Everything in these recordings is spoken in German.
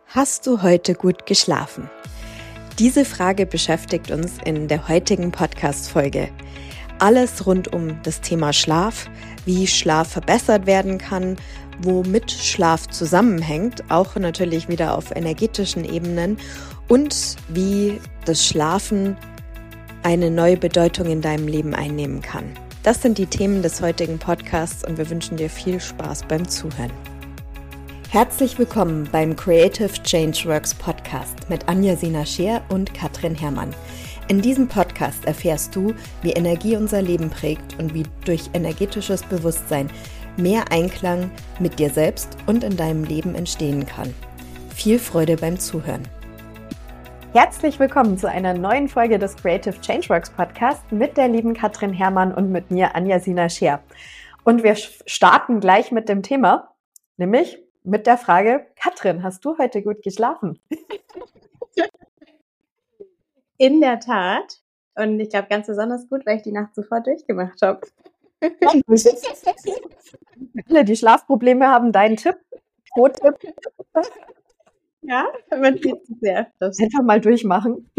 Hast du heute gut geschlafen? Diese Frage beschäftigt uns in der heutigen Podcast-Folge. Alles rund um das Thema Schlaf, wie Schlaf verbessert werden kann, womit Schlaf zusammenhängt, auch natürlich wieder auf energetischen Ebenen und wie das Schlafen eine neue Bedeutung in deinem Leben einnehmen kann. Das sind die Themen des heutigen Podcasts und wir wünschen dir viel Spaß beim Zuhören. Herzlich willkommen beim Creative Changeworks Podcast mit Anja-Sina Scheer und Katrin Herrmann. In diesem Podcast erfährst du, wie Energie unser Leben prägt und wie durch energetisches Bewusstsein mehr Einklang mit dir selbst und in deinem Leben entstehen kann. Viel Freude beim Zuhören. Herzlich willkommen zu einer neuen Folge des Creative Changeworks Podcast mit der lieben Katrin Herrmann und mit mir Anja-Sina Scheer. Und wir starten gleich mit dem Thema, nämlich mit der Frage, Katrin, hast du heute gut geschlafen? In der Tat. Und ich glaube ganz besonders gut, weil ich die Nacht zuvor durchgemacht habe. Alle, die Schlafprobleme haben, deinen Tipp, Pro-Tipp. Ja, man sieht es sehr. Einfach mal durchmachen.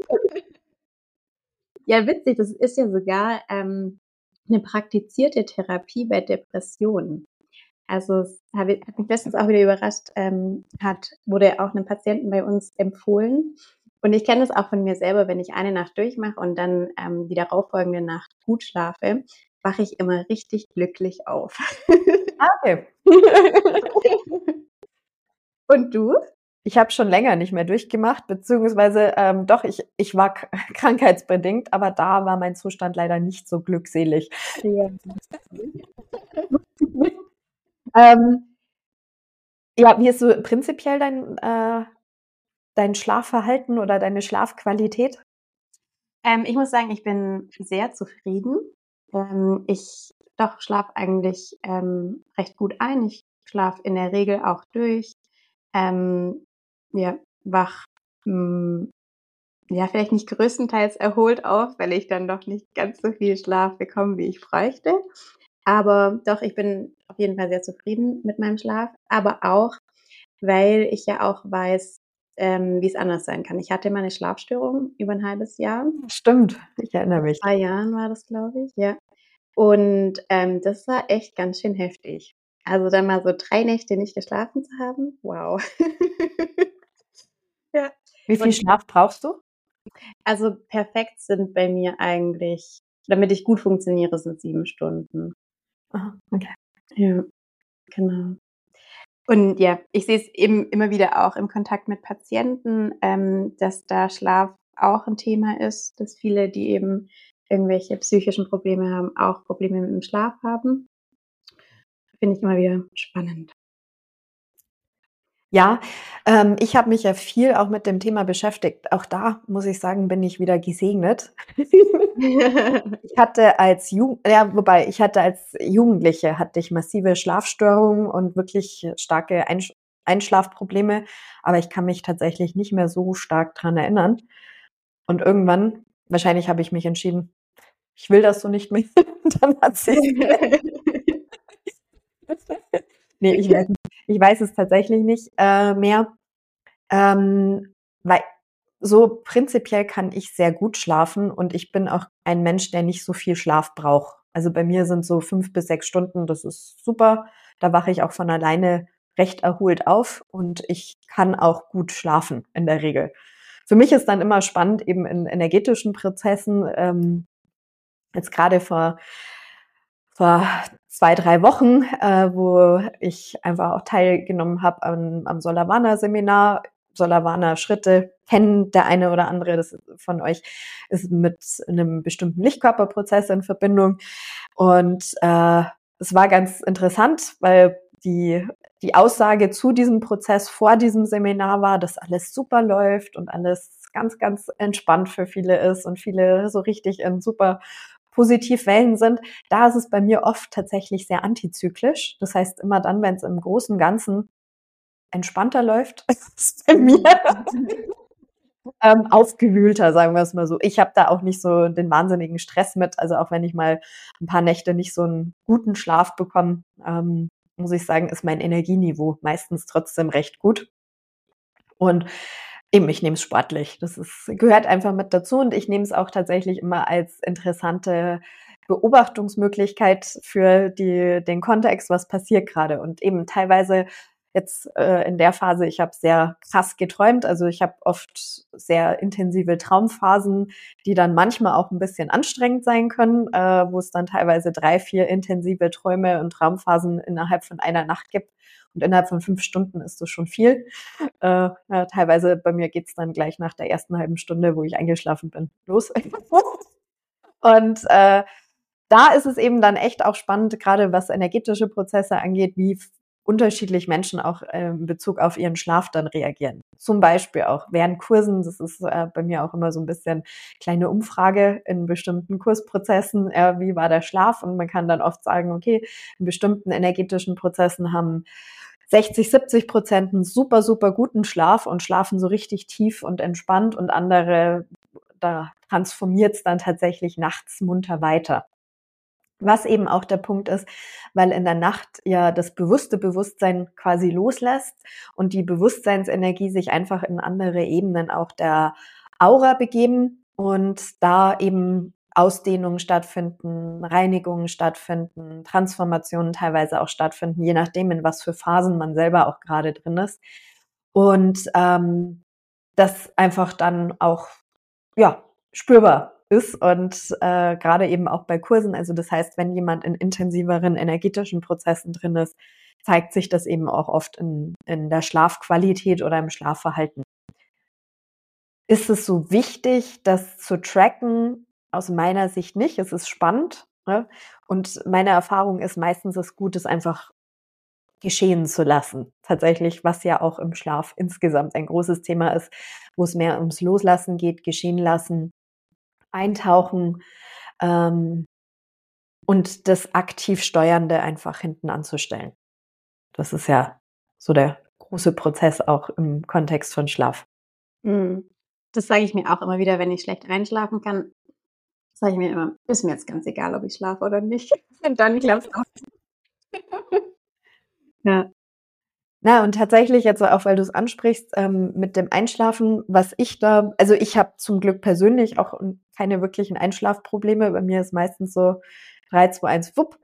Ja, witzig, das ist ja sogar eine praktizierte Therapie bei Depressionen. Also es hat mich letztens auch wieder überrascht, wurde auch einem Patienten bei uns empfohlen. Und ich kenne das auch von mir selber, wenn ich eine Nacht durchmache und dann die darauffolgende Nacht gut schlafe, wache ich immer richtig glücklich auf. Okay. Und du? Ich habe schon länger nicht mehr durchgemacht, beziehungsweise doch, ich war krankheitsbedingt, aber da war mein Zustand leider nicht so glückselig. Ja. Ja, wie ist so prinzipiell dein Schlafverhalten oder deine Schlafqualität? Ich muss sagen, ich bin sehr zufrieden. Ich schlafe eigentlich recht gut ein. Ich schlafe in der Regel auch durch. Wach vielleicht nicht größtenteils erholt auf, weil ich dann doch nicht ganz so viel Schlaf bekomme, wie ich bräuchte. Aber doch, ich bin auf jeden Fall sehr zufrieden mit meinem Schlaf. Aber auch, weil ich ja auch weiß, wie es anders sein kann. Ich hatte mal eine Schlafstörung über ein halbes Jahr. Stimmt, ich erinnere mich. 2 Jahren war das, glaube ich, ja. Und das war echt ganz schön heftig. Also dann mal so 3 Nächte nicht geschlafen zu haben, wow. Ja. Wie viel Schlaf brauchst du? Also perfekt sind bei mir eigentlich, damit ich gut funktioniere, sind 7 Stunden. Aha, okay. Ja, genau. Und ja, ich sehe es eben immer wieder auch im Kontakt mit Patienten, dass da Schlaf auch ein Thema ist, dass viele, die eben irgendwelche psychischen Probleme haben, auch Probleme mit dem Schlaf haben. Finde ich immer wieder spannend. Ja, ich habe mich ja viel auch mit dem Thema beschäftigt. Auch da muss ich sagen, bin ich wieder gesegnet. Ich hatte als Jugendliche hatte ich massive Schlafstörungen und wirklich starke Einschlafprobleme, aber ich kann mich tatsächlich nicht mehr so stark dran erinnern. Und irgendwann, wahrscheinlich habe ich mich entschieden, ich will das so nicht mehr. Dann hat sie Nee, ich weiß es tatsächlich nicht mehr. Weil so prinzipiell kann ich sehr gut schlafen und ich bin auch ein Mensch, der nicht so viel Schlaf braucht. Also bei mir sind so 5 bis 6 Stunden, das ist super. Da wache ich auch von alleine recht erholt auf und ich kann auch gut schlafen in der Regel. Für mich ist dann immer spannend, eben in energetischen Prozessen, jetzt gerade vor 2-3 Wochen, wo ich einfach auch teilgenommen habe am Solavana-Seminar. Solavana-Schritte kennen der eine oder andere von euch, ist mit einem bestimmten Lichtkörperprozess in Verbindung. Und es war ganz interessant, weil die Aussage zu diesem Prozess vor diesem Seminar war, dass alles super läuft und alles ganz, ganz entspannt für viele ist und viele so richtig in super Positivwellen sind. Da ist es bei mir oft tatsächlich sehr antizyklisch. Das heißt, immer dann, wenn es im Großen und Ganzen entspannter läuft, ist es bei mir aufgewühlter, sagen wir es mal so. Ich habe da auch nicht so den wahnsinnigen Stress mit. Also auch wenn ich mal ein paar Nächte nicht so einen guten Schlaf bekomme, muss ich sagen, ist mein Energieniveau meistens trotzdem recht gut. Und eben, ich nehme es sportlich. Gehört einfach mit dazu und ich nehme es auch tatsächlich immer als interessante Beobachtungsmöglichkeit für den Kontext, was passiert gerade. Und eben teilweise jetzt in der Phase, ich habe sehr krass geträumt. Also ich habe oft sehr intensive Traumphasen, die dann manchmal auch ein bisschen anstrengend sein können, wo es dann teilweise 3, 4 intensive Träume und Traumphasen innerhalb von einer Nacht gibt. Und innerhalb von 5 Stunden ist das schon viel. Ja, teilweise bei mir geht's dann gleich nach der ersten halben Stunde, wo ich eingeschlafen bin, los. Und da ist es eben dann echt auch spannend, gerade was energetische Prozesse angeht, wie unterschiedlich Menschen auch in Bezug auf ihren Schlaf dann reagieren. Zum Beispiel auch während Kursen, das ist bei mir auch immer so ein bisschen kleine Umfrage in bestimmten Kursprozessen, wie war der Schlaf? Und man kann dann oft sagen, okay, in bestimmten energetischen Prozessen haben 60-70% einen super, super guten Schlaf und schlafen so richtig tief und entspannt und andere, da transformiert es dann tatsächlich nachts munter weiter. Was eben auch der Punkt ist, weil in der Nacht ja das bewusste Bewusstsein quasi loslässt und die Bewusstseinsenergie sich einfach in andere Ebenen auch der Aura begeben und da eben Ausdehnungen stattfinden, Reinigungen stattfinden, Transformationen teilweise auch stattfinden, je nachdem, in was für Phasen man selber auch gerade drin ist. Und das einfach dann auch ja, spürbar ist und gerade eben auch bei Kursen. Also das heißt, wenn jemand in intensiveren energetischen Prozessen drin ist, zeigt sich das eben auch oft in der Schlafqualität oder im Schlafverhalten. Ist es so wichtig, das zu tracken? Aus meiner Sicht nicht. Es ist spannend, ne? Und meine Erfahrung ist meistens, es gut ist, einfach geschehen zu lassen. Tatsächlich, was ja auch im Schlaf insgesamt ein großes Thema ist, wo es mehr ums Loslassen geht, geschehen lassen, eintauchen, ähm, und das aktiv Steuernde einfach hinten anzustellen. Das ist ja so der große Prozess auch im Kontext von Schlaf. Mhm. Das sage ich mir auch immer wieder, wenn ich schlecht einschlafen kann, sage ich mir immer: „Ist mir jetzt ganz egal, ob ich schlafe oder nicht.“ Und dann klappt's auch. Ja. Na, und tatsächlich jetzt auch, weil du es ansprichst, mit dem Einschlafen, was ich da also ich habe zum Glück persönlich auch keine wirklichen Einschlafprobleme. Bei mir ist meistens so 3, 2, 1, wupp.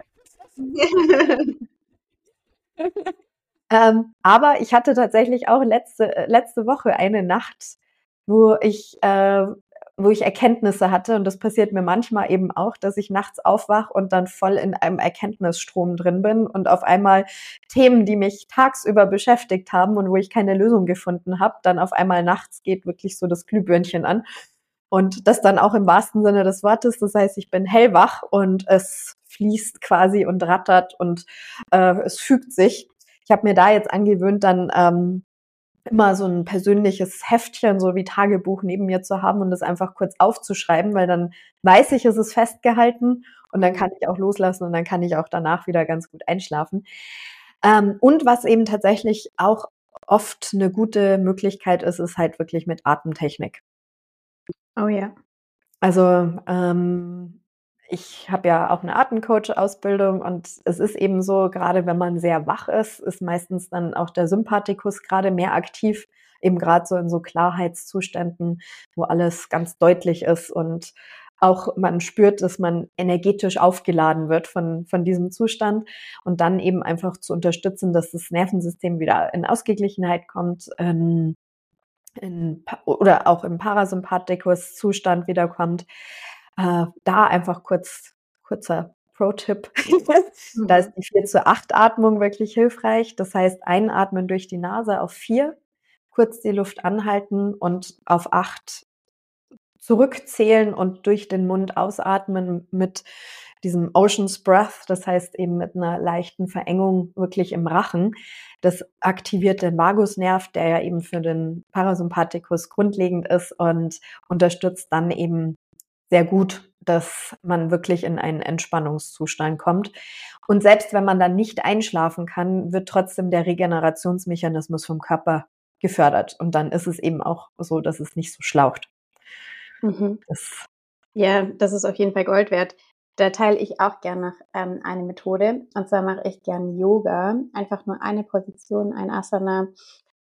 Aber ich hatte tatsächlich auch letzte Woche eine Nacht, wo ich wo ich Erkenntnisse hatte und das passiert mir manchmal eben auch, dass ich nachts aufwache und dann voll in einem Erkenntnisstrom drin bin und auf einmal Themen, die mich tagsüber beschäftigt haben und wo ich keine Lösung gefunden habe, dann auf einmal nachts geht wirklich so das Glühbirnchen an und das dann auch im wahrsten Sinne des Wortes. Das heißt, ich bin hellwach und es fließt quasi und rattert und es fügt sich. Ich habe mir da jetzt angewöhnt, dann immer so ein persönliches Heftchen, so wie Tagebuch neben mir zu haben und das einfach kurz aufzuschreiben, weil dann weiß ich, es ist festgehalten und dann kann ich auch loslassen und dann kann ich auch danach wieder ganz gut einschlafen. Und was eben tatsächlich auch oft eine gute Möglichkeit ist, ist halt wirklich mit Atemtechnik. Oh ja. Also, ich habe ja auch eine Atemcoach-Ausbildung und es ist eben so, gerade wenn man sehr wach ist, ist meistens dann auch der Sympathikus gerade mehr aktiv, eben gerade so in so Klarheitszuständen, wo alles ganz deutlich ist und auch man spürt, dass man energetisch aufgeladen wird von diesem Zustand und dann eben einfach zu unterstützen, dass das Nervensystem wieder in Ausgeglichenheit kommt, oder auch im Parasympathikus-Zustand wiederkommt. Da einfach kurzer Pro-Tipp. Da ist Mhm. die 4-zu-8-Atmung wirklich hilfreich. Das heißt, einatmen durch die Nase auf 4, kurz die Luft anhalten und auf 8 zurückzählen und durch den Mund ausatmen mit diesem Ocean's Breath, das heißt eben mit einer leichten Verengung wirklich im Rachen. Das aktiviert den Vagusnerv, der ja eben für den Parasympathikus grundlegend ist und unterstützt dann eben sehr gut, dass man wirklich in einen Entspannungszustand kommt. Und selbst wenn man dann nicht einschlafen kann, wird trotzdem der Regenerationsmechanismus vom Körper gefördert. Und dann ist es eben auch so, dass es nicht so schlaucht. Mhm. Das Ja, das ist auf jeden Fall Gold wert. Da teile ich auch gerne eine Methode. Und zwar mache ich gern Yoga. Einfach nur eine Position, ein Asana,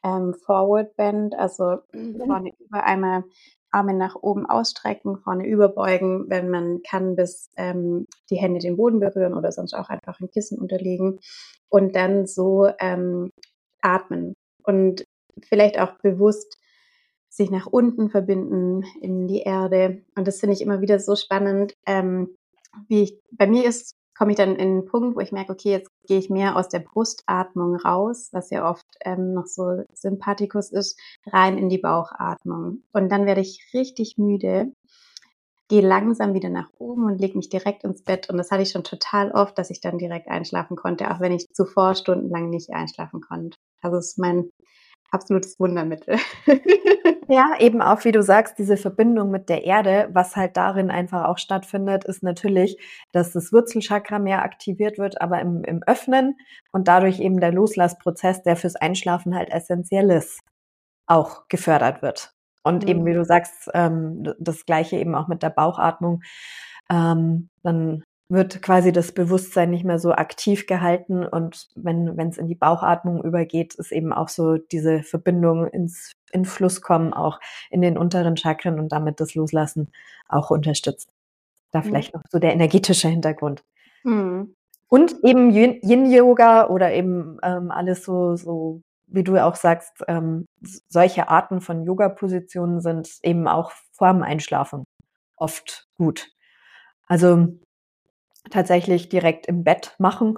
Forward Bend, also vorne über, einmal Arme nach oben ausstrecken, vorne überbeugen, wenn man kann, bis die Hände den Boden berühren oder sonst auch einfach ein Kissen unterlegen und dann so atmen und vielleicht auch bewusst sich nach unten verbinden in die Erde. Und das finde ich immer wieder so spannend, bei mir komme ich dann in einen Punkt, wo ich merke, okay, jetzt gehe ich mehr aus der Brustatmung raus, was ja oft noch so Sympathikus ist, rein in die Bauchatmung. Und dann werde ich richtig müde, gehe langsam wieder nach oben und lege mich direkt ins Bett. Und das hatte ich schon total oft, dass ich dann direkt einschlafen konnte, auch wenn ich zuvor stundenlang nicht einschlafen konnte. Also es ist mein absolutes Wundermittel. Ja, eben auch, wie du sagst, diese Verbindung mit der Erde, was halt darin einfach auch stattfindet, ist natürlich, dass das Wurzelchakra mehr aktiviert wird, aber im Öffnen und dadurch eben der Loslassprozess, der fürs Einschlafen halt essentiell ist, auch gefördert wird. Und eben, wie du sagst, das Gleiche eben auch mit der Bauchatmung, dann wird quasi das Bewusstsein nicht mehr so aktiv gehalten und wenn es in die Bauchatmung übergeht, ist eben auch so diese Verbindung in Fluss kommen, auch in den unteren Chakren und damit das Loslassen auch unterstützt. Da vielleicht noch so der energetische Hintergrund. Mhm. Und eben Yin-Yoga oder eben alles so, wie du auch sagst, solche Arten von Yoga-Positionen sind eben auch vorm Einschlafen oft gut. Also tatsächlich direkt im Bett machen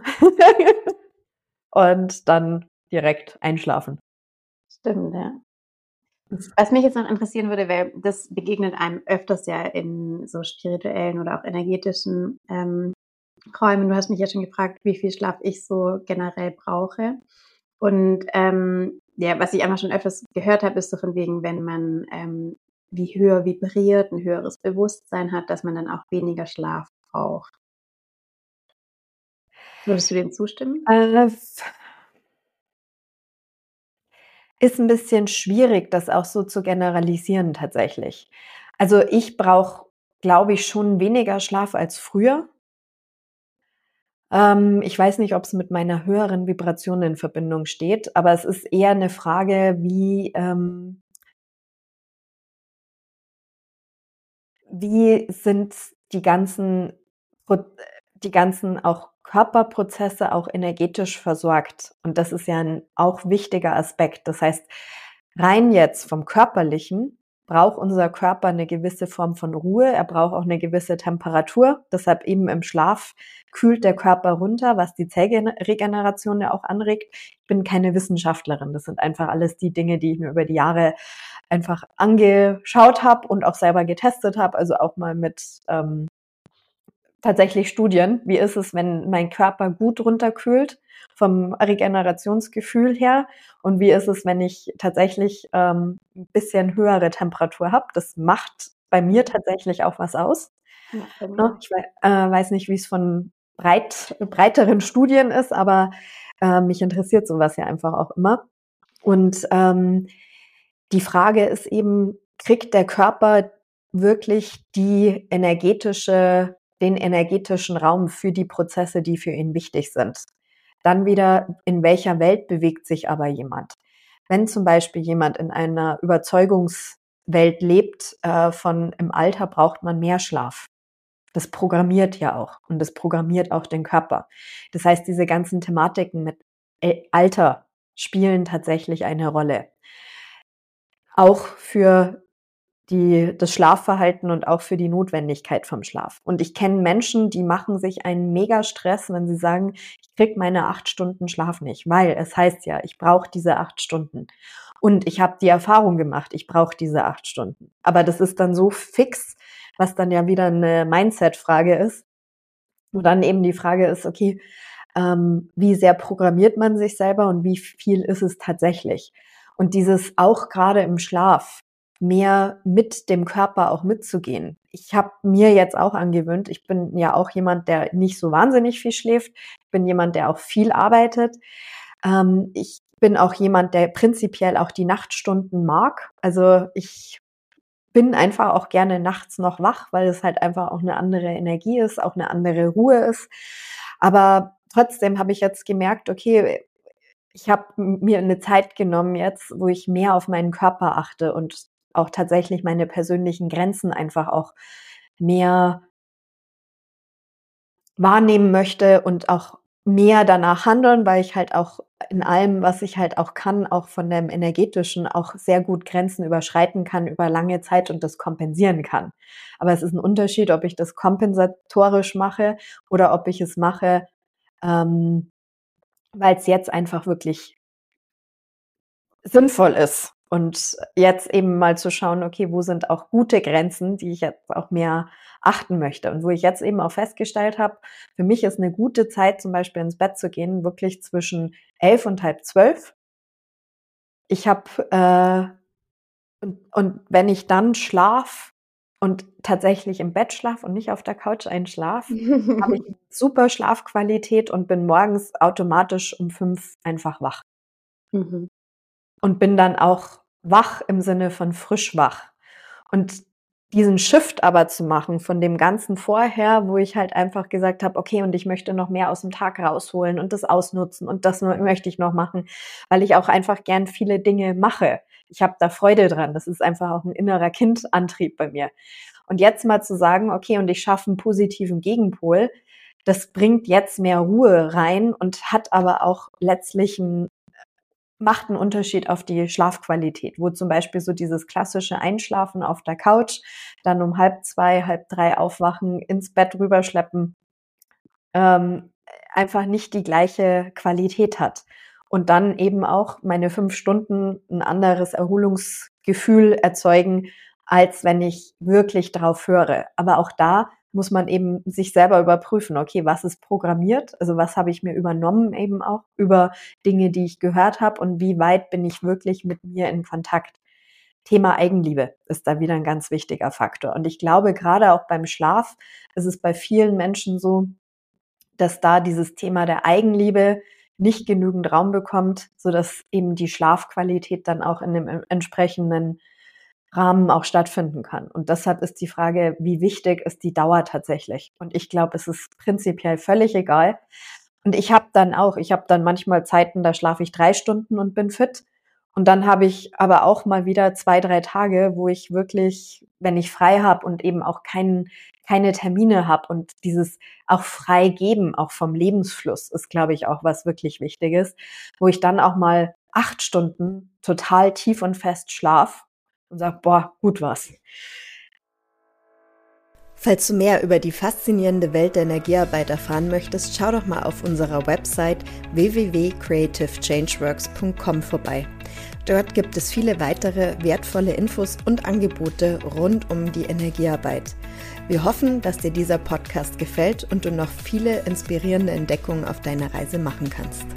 und dann direkt einschlafen. Stimmt, ja. Was mich jetzt noch interessieren würde, weil das begegnet einem öfters ja in so spirituellen oder auch energetischen Räumen. Du hast mich ja schon gefragt, wie viel Schlaf ich so generell brauche. Und ja, was ich einfach schon öfters gehört habe, ist so von wegen, wenn man wie höher vibriert, ein höheres Bewusstsein hat, dass man dann auch weniger Schlaf braucht. Würdest du dem zustimmen? Ist ein bisschen schwierig, das auch so zu generalisieren tatsächlich. Also, ich brauche, glaube ich, schon weniger Schlaf als früher. Ich weiß nicht, ob's mit meiner höheren Vibration in Verbindung steht, aber es ist eher 'ne Frage, wie sind die ganzen Pro die ganzen auch Körperprozesse auch energetisch versorgt? Und das ist ja 'n auch wichtiger Aspekt. Das heißt, rein jetzt vom Körperlichen braucht unser Körper 'ne gewisse Form von Ruhe. Er braucht auch 'ne gewisse Temperatur. Deshalb eben im Schlaf kühlt der Körper runter, was die Zellregeneration ja auch anregt. Ich bin keine Wissenschaftlerin. Das sind einfach alles die Dinge, die ich mir über die Jahre einfach angeschaut habe und auch selber getestet habe, also auch mal mit tatsächlich Studien. Wie ist es, wenn mein Körper gut runterkühlt vom Regenerationsgefühl her und wie ist es, wenn ich tatsächlich ein bisschen höhere Temperatur habe? Das macht bei mir tatsächlich auch was aus. Ja, bei mir Ne? auch. Ich weiß nicht, wie es von breiteren Studien ist, aber mich interessiert sowas ja einfach auch immer. Und die Frage ist eben, kriegt der Körper wirklich den energetischen Raum für die Prozesse, die für ihn wichtig sind? Dann wieder, in welcher Welt bewegt sich aber jemand? Wenn zum Beispiel jemand in einer Überzeugungswelt lebt, von im Alter braucht man mehr Schlaf. Das programmiert ja auch und das programmiert auch den Körper. Das heißt, diese ganzen Thematiken mit Alter spielen tatsächlich eine Rolle. Auch für das Schlafverhalten und auch für die Notwendigkeit vom Schlaf. Und ich kenne Menschen, die machen sich einen Mega-Stress, wenn sie sagen, ich kriege meine 8 Stunden Schlaf nicht, weil es heißt ja, ich brauche diese 8 Stunden. Und ich habe die Erfahrung gemacht, ich brauche diese 8 Stunden. Aber das ist dann so fix, was dann ja wieder eine Mindset-Frage ist. Und dann eben die Frage ist, okay, wie sehr programmiert man sich selber und wie viel ist es tatsächlich? Und dieses auch gerade im Schlaf mehr mit dem Körper auch mitzugehen. Ich habe mir jetzt auch angewöhnt, ich bin ja auch jemand, der nicht so wahnsinnig viel schläft. Ich bin jemand, der auch viel arbeitet. Ich bin auch jemand, der prinzipiell auch die Nachtstunden mag. Also ich bin einfach auch gerne nachts noch wach, weil es halt einfach auch eine andere Energie ist, auch eine andere Ruhe ist. Aber trotzdem habe ich jetzt gemerkt, okay, ich habe mir eine Zeit genommen jetzt, wo ich mehr auf meinen Körper achte und auch tatsächlich meine persönlichen Grenzen einfach auch mehr wahrnehmen möchte und auch mehr danach handeln, weil ich halt auch in allem, was ich halt auch kann, auch von dem Energetischen auch sehr gut Grenzen überschreiten kann über lange Zeit und das kompensieren kann. Aber es ist ein Unterschied, ob ich das kompensatorisch mache oder ob ich es mache, weil es jetzt einfach wirklich sinnvoll ist. Und jetzt eben mal zu schauen, okay, wo sind auch gute Grenzen, die ich jetzt auch mehr achten möchte. Und wo ich jetzt eben auch festgestellt habe, für mich ist eine gute Zeit, zum Beispiel ins Bett zu gehen, wirklich zwischen 11 und halb 12. Ich habe, und wenn ich dann schlaf und tatsächlich im Bett schlafe und nicht auf der Couch einschlafe, habe ich super Schlafqualität und bin morgens automatisch um 5 einfach wach. Mhm. Und bin dann auch wach im Sinne von frisch wach. Und diesen Shift aber zu machen von dem Ganzen vorher, wo ich halt einfach gesagt habe, okay, und ich möchte noch mehr aus dem Tag rausholen und das ausnutzen und das möchte ich noch machen, weil ich auch einfach gern viele Dinge mache. Ich habe da Freude dran. Das ist einfach auch ein innerer Kindantrieb bei mir. Und jetzt mal zu sagen, okay, und ich schaffe einen positiven Gegenpol, das bringt jetzt mehr Ruhe rein und hat aber auch letztlich macht einen Unterschied auf die Schlafqualität, wo zum Beispiel so dieses klassische Einschlafen auf der Couch, dann um 1:30, 2:30 aufwachen, ins Bett rüberschleppen, ähm, einfach nicht die gleiche Qualität hat. Und dann eben auch meine 5 Stunden ein anderes Erholungsgefühl erzeugen, als wenn ich wirklich drauf höre. Aber auch da muss man eben sich selber überprüfen, okay, was ist programmiert? Also was habe ich mir übernommen eben auch über Dinge, die ich gehört habe und wie weit bin ich wirklich mit mir in Kontakt? Thema Eigenliebe ist da wieder ein ganz wichtiger Faktor. Und ich glaube, gerade auch beim Schlaf ist es bei vielen Menschen so, dass da dieses Thema der Eigenliebe nicht genügend Raum bekommt, sodass eben die Schlafqualität dann auch in dem entsprechenden Rahmen auch stattfinden kann. Und deshalb ist die Frage, wie wichtig ist die Dauer tatsächlich? Und ich glaube, es ist prinzipiell völlig egal. Und ich habe dann manchmal Zeiten, da schlafe ich 3 Stunden und bin fit. Und dann habe ich aber auch mal wieder 2, 3 Tage, wo ich wirklich, wenn ich frei habe und eben auch keine Termine habe und dieses auch frei geben, auch vom Lebensfluss, ist, glaube ich, auch was wirklich Wichtiges, wo ich dann auch mal 8 Stunden total tief und fest schlaf und sage, boah, gut war's. Falls du mehr über die faszinierende Welt der Energiearbeit erfahren möchtest, schau doch mal auf unserer Website www.creativechangeworks.com vorbei. Dort gibt es viele weitere wertvolle Infos und Angebote rund um die Energiearbeit. Wir hoffen, dass dir dieser Podcast gefällt und du noch viele inspirierende Entdeckungen auf deiner Reise machen kannst.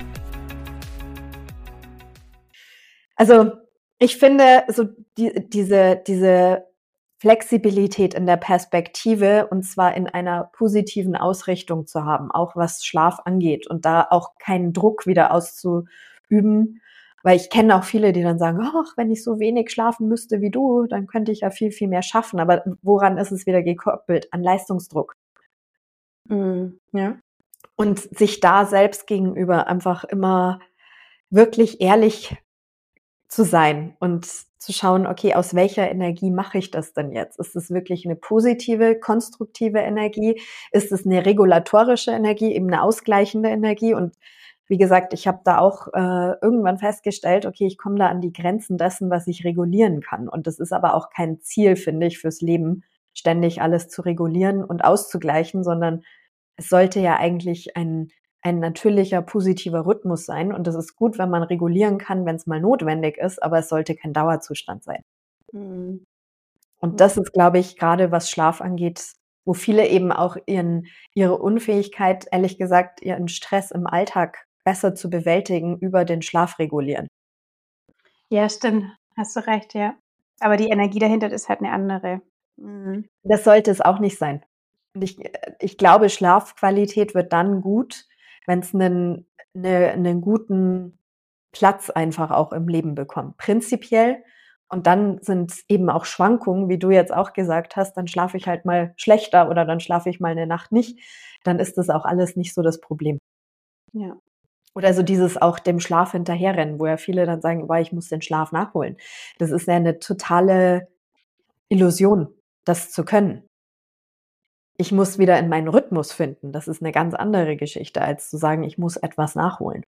Also ich finde, so diese Flexibilität in der Perspektive und zwar in einer positiven Ausrichtung zu haben, auch was Schlaf angeht und da auch keinen Druck wieder auszuüben, weil ich kenne auch viele, die dann sagen, ach, wenn ich so wenig schlafen müsste wie du, dann könnte ich ja viel, viel mehr schaffen. Aber woran ist es wieder gekoppelt? An Leistungsdruck. Ja. Und sich da selbst gegenüber einfach immer wirklich ehrlich zu sein und zu schauen, okay, aus welcher Energie mache ich das denn jetzt? Ist es wirklich eine positive, konstruktive Energie? Ist es eine regulatorische Energie, eben eine ausgleichende Energie? Und wie gesagt, ich habe da auch irgendwann festgestellt, okay, ich komme da an die Grenzen dessen, was ich regulieren kann. Und das ist aber auch kein Ziel, finde ich, fürs Leben, ständig alles zu regulieren und auszugleichen, sondern es sollte ja eigentlich ein natürlicher, positiver Rhythmus sein. Und das ist gut, wenn man regulieren kann, wenn es mal notwendig ist, aber es sollte kein Dauerzustand sein. Mhm. Und das ist, glaube ich, gerade was Schlaf angeht, wo viele eben auch ihre Unfähigkeit, ehrlich gesagt, ihren Stress im Alltag besser zu bewältigen, über den Schlaf regulieren. Ja, stimmt. Hast du recht, ja. Aber die Energie dahinter ist halt eine andere. Mhm. Das sollte es auch nicht sein. Und ich glaube, Schlafqualität wird dann gut, wenn es einen guten Platz einfach auch im Leben bekommt, prinzipiell. Und dann sind eben auch Schwankungen, wie du jetzt auch gesagt hast, dann schlafe ich halt mal schlechter oder dann schlafe ich mal eine Nacht nicht. Dann ist das auch alles nicht so das Problem. Ja. Oder so dieses auch dem Schlaf hinterherrennen, wo ja viele dann sagen, boah, ich muss den Schlaf nachholen. Das ist ja eine totale Illusion, das zu können. Ich muss wieder in meinen Rhythmus finden. Das ist eine ganz andere Geschichte, als zu sagen, ich muss etwas nachholen.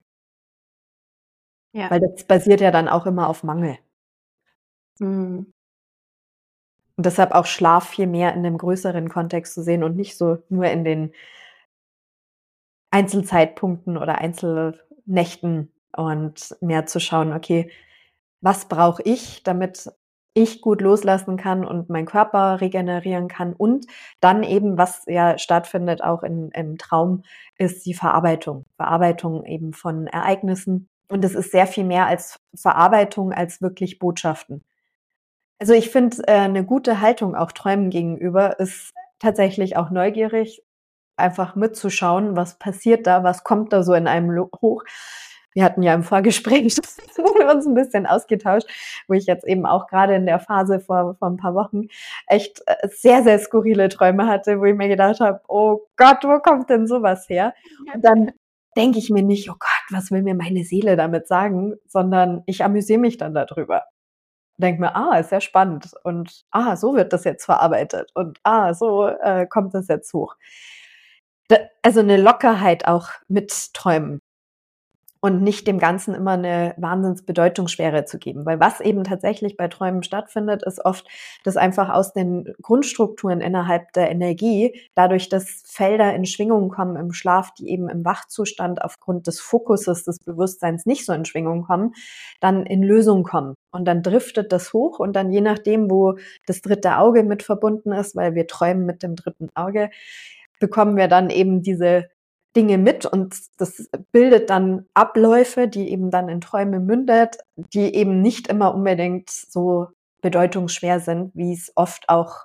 Ja. Weil das basiert ja dann auch immer auf Mangel. Mhm. Und deshalb auch Schlaf viel mehr in einem größeren Kontext zu sehen und nicht so nur in den Einzelzeitpunkten oder Einzelnächten und mehr zu schauen, okay, was brauche ich, damit ich gut loslassen kann und mein Körper regenerieren kann und dann eben, was ja stattfindet auch im Traum, ist die Verarbeitung. Verarbeitung eben von Ereignissen. Und es ist sehr viel mehr als Verarbeitung, als wirklich Botschaften. Also ich finde, eine gute Haltung auch Träumen gegenüber ist tatsächlich auch neugierig, einfach mitzuschauen, was passiert da, was kommt da so in einem hoch. Wir hatten ja im Vorgespräch uns ein bisschen ausgetauscht, wo ich jetzt eben auch gerade in der Phase vor ein paar Wochen echt sehr, sehr skurrile Träume hatte, wo ich mir gedacht habe, oh Gott, wo kommt denn sowas her? Und dann denke ich mir nicht, oh Gott, was will mir meine Seele damit sagen, sondern ich amüsiere mich dann darüber. Denke mir, ist ja spannend und so wird das jetzt verarbeitet und so kommt das jetzt hoch. Also eine Lockerheit auch mit Träumen und nicht dem Ganzen immer eine Wahnsinnsbedeutungsschwere zu geben. Weil was eben tatsächlich bei Träumen stattfindet, ist oft, dass einfach aus den Grundstrukturen innerhalb der Energie, dadurch, dass Felder in Schwingung kommen im Schlaf, die eben im Wachzustand aufgrund des Fokuses des Bewusstseins nicht so in Schwingung kommen, dann in Lösung kommen. Und dann driftet das hoch und dann je nachdem, wo das dritte Auge mit verbunden ist, weil wir träumen mit dem dritten Auge, bekommen wir dann eben diese Dinge mit und das bildet dann Abläufe, die eben dann in Träume mündet, die eben nicht immer unbedingt so bedeutungsschwer sind, wie es oft auch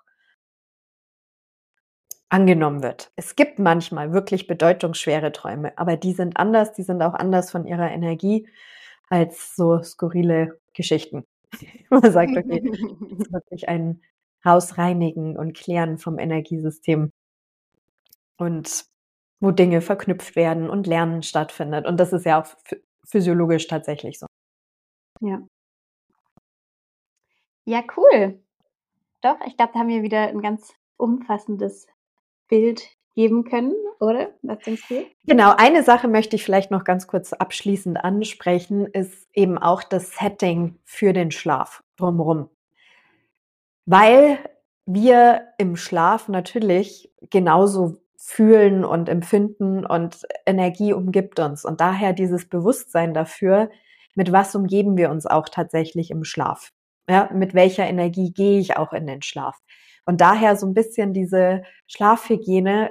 angenommen wird. Es gibt manchmal wirklich bedeutungsschwere Träume, aber die sind anders, die sind auch anders von ihrer Energie als so skurrile Geschichten. Man sagt, okay, das ist wirklich ein Rausreinigen und Klären vom Energiesystem und wo Dinge verknüpft werden und Lernen stattfindet. Und das ist ja auch physiologisch tatsächlich so. Ja. Ja, cool. Doch, ich glaube, da haben wir wieder ein ganz umfassendes Bild geben können, oder? Was denkst du? Genau, eine Sache möchte ich vielleicht noch ganz kurz abschließend ansprechen, ist eben auch das Setting für den Schlaf drumherum. Weil wir im Schlaf natürlich genauso fühlen und empfinden und Energie umgibt uns. Und daher dieses Bewusstsein dafür, mit was umgeben wir uns auch tatsächlich im Schlaf? Ja, mit welcher Energie gehe ich auch in den Schlaf? Und daher so ein bisschen diese Schlafhygiene.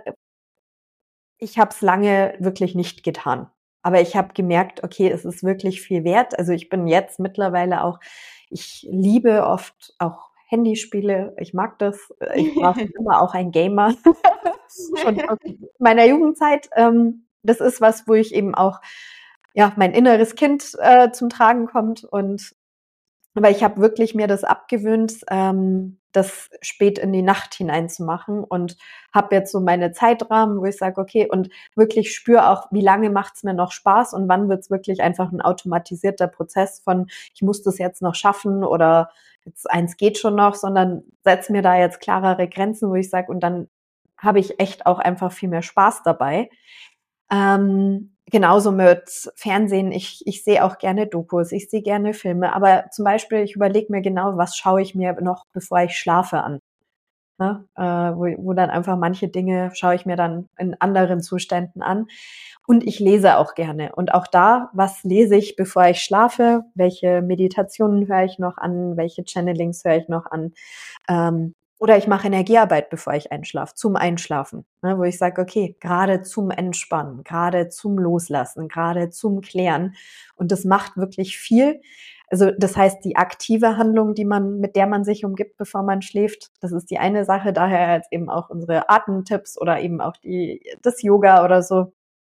Ich habe es lange wirklich nicht getan. Aber ich habe gemerkt, okay, es ist wirklich viel wert. Also ich bin jetzt mittlerweile auch, ich liebe oft auch Handyspiele. Ich mag das. Ich war schon immer auch ein Gamer. Schon aus meiner Jugendzeit. Das ist was, wo ich eben auch, ja, mein inneres Kind zum Tragen kommt aber ich habe wirklich mir das abgewöhnt, das spät in die Nacht hineinzumachen und habe jetzt so meine Zeitrahmen, wo ich sage, okay, und wirklich spüre auch, wie lange macht's mir noch Spaß und wann wird's wirklich einfach ein automatisierter Prozess von, ich muss das jetzt noch schaffen oder jetzt eins geht schon noch, sondern setz mir da jetzt klarere Grenzen, wo ich sage, und dann habe ich echt auch einfach viel mehr Spaß dabei. Genauso mit Fernsehen. Ich sehe auch gerne Dokus, ich sehe gerne Filme, aber zum Beispiel, ich überlege mir genau, was schaue ich mir noch, bevor ich schlafe an. Ne? Wo dann einfach manche Dinge schaue ich mir dann in anderen Zuständen an. Und ich lese auch gerne. Und auch da, was lese ich, bevor ich schlafe? Welche Meditationen höre ich noch an? Welche Channelings höre ich noch an? Oder ich mache Energiearbeit, bevor ich einschlafe, zum Einschlafen, ne, wo ich sage, okay, gerade zum Entspannen, gerade zum Loslassen, gerade zum Klären. Und das macht wirklich viel. Also das heißt, die aktive Handlung, mit der man sich umgibt, bevor man schläft, das ist die eine Sache. Daher jetzt eben auch unsere Atemtipps oder eben auch das Yoga oder so.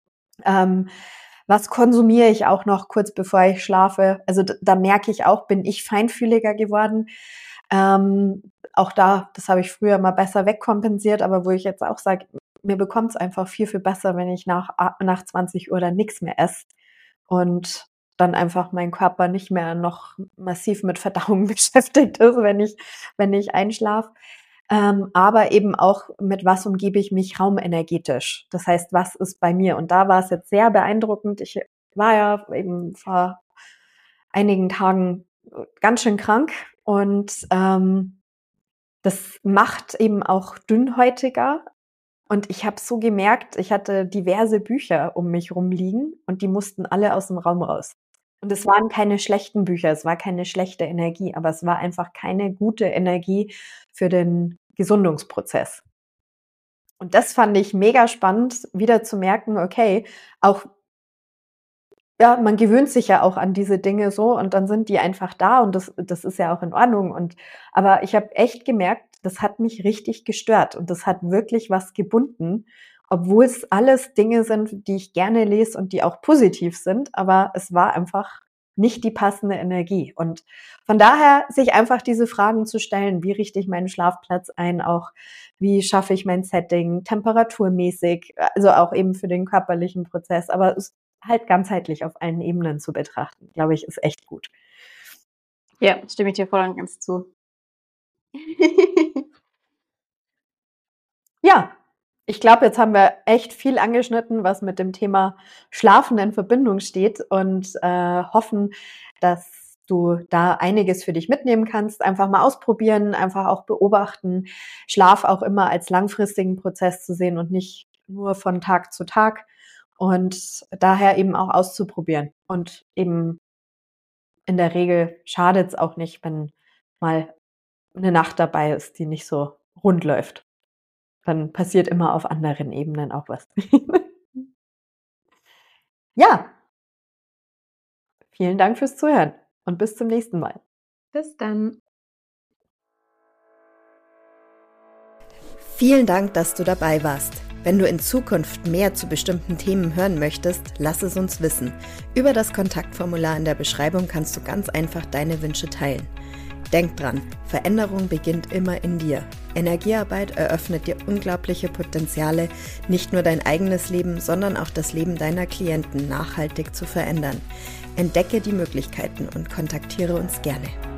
Was konsumiere ich auch noch kurz bevor ich schlafe? Also da merke ich auch, bin ich feinfühliger geworden. Auch da, das habe ich früher mal besser wegkompensiert, aber wo ich jetzt auch sage, mir bekommt es einfach viel, viel besser, wenn ich nach 20 Uhr dann nichts mehr esse und dann einfach mein Körper nicht mehr noch massiv mit Verdauung beschäftigt ist, wenn ich einschlafe. Aber eben auch, mit was umgebe ich mich raumenergetisch. Das heißt, was ist bei mir? Und da war es jetzt sehr beeindruckend. Ich war ja eben vor einigen Tagen ganz schön krank und das macht eben auch dünnhäutiger. Und ich habe so gemerkt, ich hatte diverse Bücher um mich rumliegen und die mussten alle aus dem Raum raus. Und es waren keine schlechten Bücher, es war keine schlechte Energie, aber es war einfach keine gute Energie für den Gesundungsprozess. Und das fand ich mega spannend, wieder zu merken, okay, auch ja, man gewöhnt sich ja auch an diese Dinge so und dann sind die einfach da und das ist ja auch in Ordnung. Aber ich habe echt gemerkt, das hat mich richtig gestört und das hat wirklich was gebunden, obwohl es alles Dinge sind, die ich gerne lese und die auch positiv sind, aber es war einfach nicht die passende Energie. Und von daher sich einfach diese Fragen zu stellen, wie richte ich meinen Schlafplatz ein, auch wie schaffe ich mein Setting, temperaturmäßig, also auch eben für den körperlichen Prozess, aber es halt ganzheitlich auf allen Ebenen zu betrachten, glaube ich, ist echt gut. Ja, stimme ich dir voll und ganz zu. Ja, ich glaube, jetzt haben wir echt viel angeschnitten, was mit dem Thema Schlafen in Verbindung steht und hoffen, dass du da einiges für dich mitnehmen kannst. Einfach mal ausprobieren, einfach auch beobachten. Schlaf auch immer als langfristigen Prozess zu sehen und nicht nur von Tag zu Tag. Und daher eben auch auszuprobieren. Und eben in der Regel schadet es auch nicht, wenn mal eine Nacht dabei ist, die nicht so rund läuft. Dann passiert immer auf anderen Ebenen auch was. Ja, vielen Dank fürs Zuhören und bis zum nächsten Mal. Bis dann. Vielen Dank, dass du dabei warst. Wenn du in Zukunft mehr zu bestimmten Themen hören möchtest, lass es uns wissen. Über das Kontaktformular in der Beschreibung kannst du ganz einfach deine Wünsche teilen. Denk dran, Veränderung beginnt immer in dir. Energiearbeit eröffnet dir unglaubliche Potenziale, nicht nur dein eigenes Leben, sondern auch das Leben deiner Klienten nachhaltig zu verändern. Entdecke die Möglichkeiten und kontaktiere uns gerne.